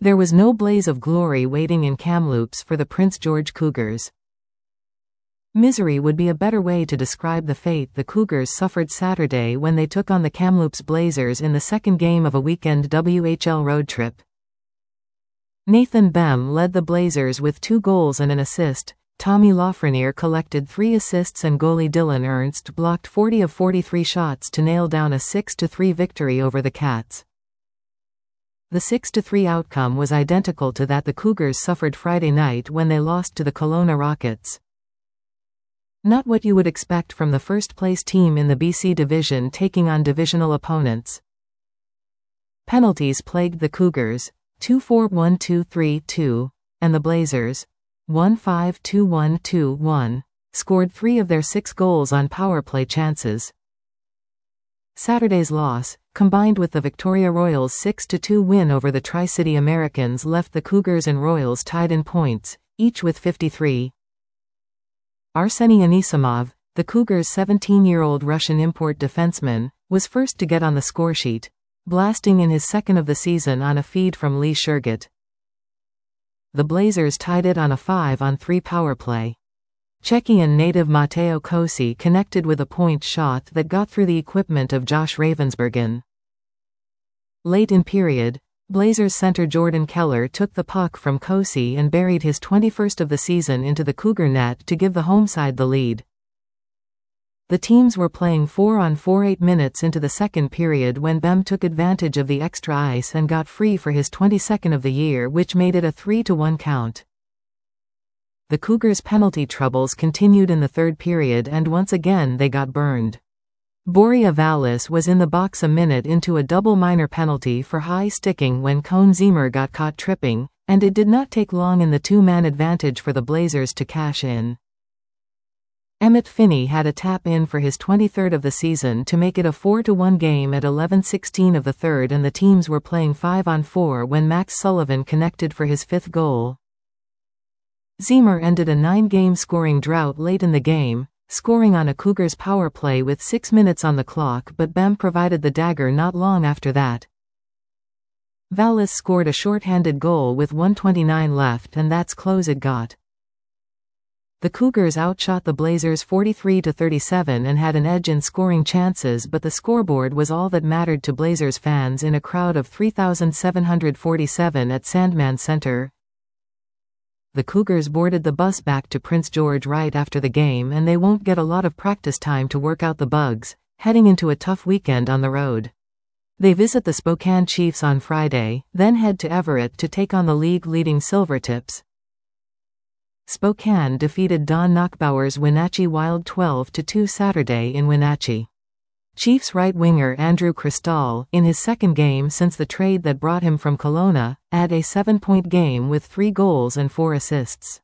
There was no blaze of glory waiting in Kamloops for the Prince George Cougars. Misery would be a better way to describe the fate the Cougars suffered Saturday when they took on the Kamloops Blazers in the second game of a weekend WHL road trip. Nathan Bem led the Blazers with 2 goals and an assist. Tommy Lafreniere collected 3 assists and goalie Dylan Ernst blocked 40 of 43 shots to nail down a 6-3 victory over the Cats. The 6-3 outcome was identical to that the Cougars suffered Friday night when they lost to the Kelowna Rockets. Not what you would expect from the first-place team in the BC Division taking on divisional opponents. Penalties plagued the Cougars, 2-4-1-2-3-2, and the Blazers, 1-5-2-1-2-1, scored 3 of their 6 goals on power play chances. Saturday's loss, combined with the Victoria Royals' 6-2 win over the Tri-City Americans, left the Cougars and Royals tied in points, each with 53. Arseny Anisimov, the Cougars' 17-year-old Russian import defenseman, was first to get on the scoresheet, blasting in his second of the season on a feed from Lee Shurgott. The Blazers tied it on a 5-on-3 power play. Czechian native Mateo Kosi connected with a point shot that got through the equipment of Josh Ravensbergen. Late in period, Blazers center Jordan Keller took the puck from Kosi and buried his 21st of the season into the Cougar net to give the home side the lead. The teams were playing 4-on-4 8 minutes into the second period when Bem took advantage of the extra ice and got free for his 22nd of the year, which made it a 3-1 count. The Cougars' penalty troubles continued in the third period and once again they got burned. Boria Vallis was in the box a minute into a double minor penalty for high sticking when Cone Zemer got caught tripping, and it did not take long in the 2-man advantage for the Blazers to cash in. Emmett Finney had a tap-in for his 23rd of the season to make it a 4-1 game at 11:16 of the third, and the teams were playing 5-on-4 when Max Sullivan connected for his 5th goal. Zemer ended a 9-game scoring drought late in the game, scoring on a Cougars power play with 6 minutes on the clock, but Bem provided the dagger not long after that. Vallis scored a short-handed goal with 1:29 left, and that's close it got. The Cougars outshot the Blazers 43-37 and had an edge in scoring chances, but the scoreboard was all that mattered to Blazers fans in a crowd of 3,747 at Sandman Center. The Cougars boarded the bus back to Prince George right after the game, and they won't get a lot of practice time to work out the bugs, heading into a tough weekend on the road. They visit the Spokane Chiefs on Friday, then head to Everett to take on the league-leading Silvertips. Spokane defeated Don Knockbauer's Wenatchee Wild 12-2 Saturday in Wenatchee. Chiefs right winger Andrew Cristall, in his second game since the trade that brought him from Kelowna, had a 7-point game with 3 goals and 4 assists.